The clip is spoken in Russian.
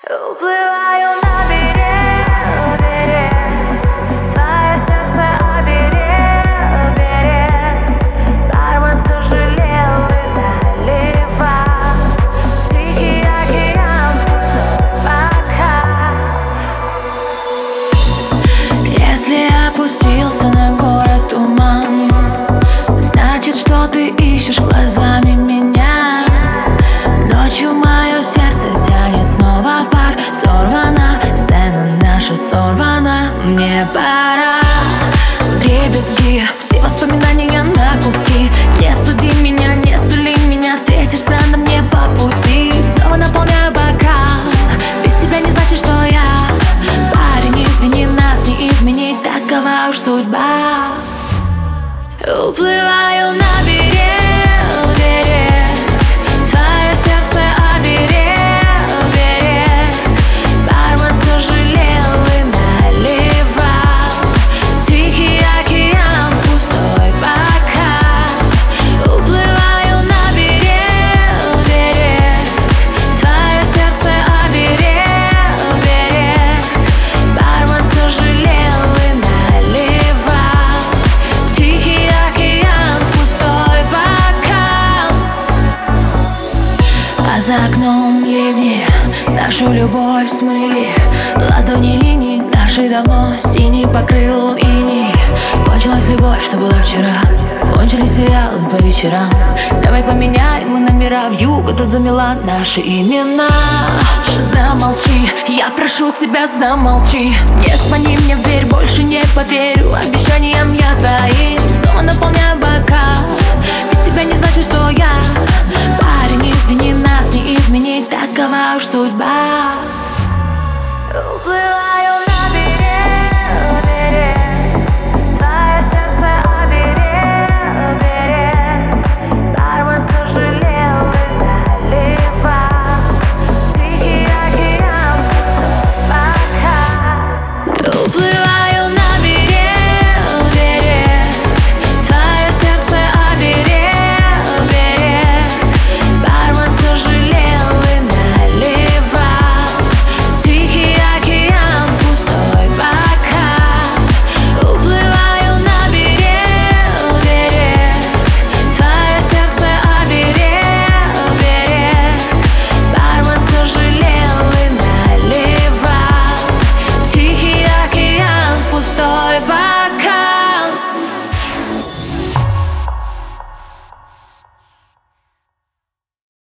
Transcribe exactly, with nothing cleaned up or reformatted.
Уплываю на берег, берег, твое сердце оберег, берег. Бармен сожалел и наливал тихий океан пока. Если опустился на город туман, значит, что ты ищешь глазами меня. Ночью мое сердце тянет снова в пар. Сорвана, сцена наша сорвана. Мне пора. Дребезги, все воспоминания на куски. Не суди меня, не сули меня. Встретиться на мне по пути. Снова наполняю бокал. Без тебя не значит, что я парень, извини, нас не изменить. Такова уж судьба. Уплываю на берег, берег, твое сердце оберег, берег. Бармен сожалел и наливал тихий океан в пустой бокал. Уплываю на берег, берег, твое сердце оберег, берег. Бармен сожалел и наливал тихий океан в пустой бокал. А за окном ливни нашу любовь смыли. Ладони линий наши давно синий покрыл иней. Кончилась любовь, что была вчера. Кончились сериалы по вечерам. Давай поменяем мы номера. Вьюга тут замела наши имена. Замолчи, я прошу тебя, замолчи. Не звони мне в дверь, больше не поверю обещаниям я твоим. Снова наполняю бокал. Без тебя не значит, что я парень, извини, нас не изменить. Такова уж судьба. Уплываю на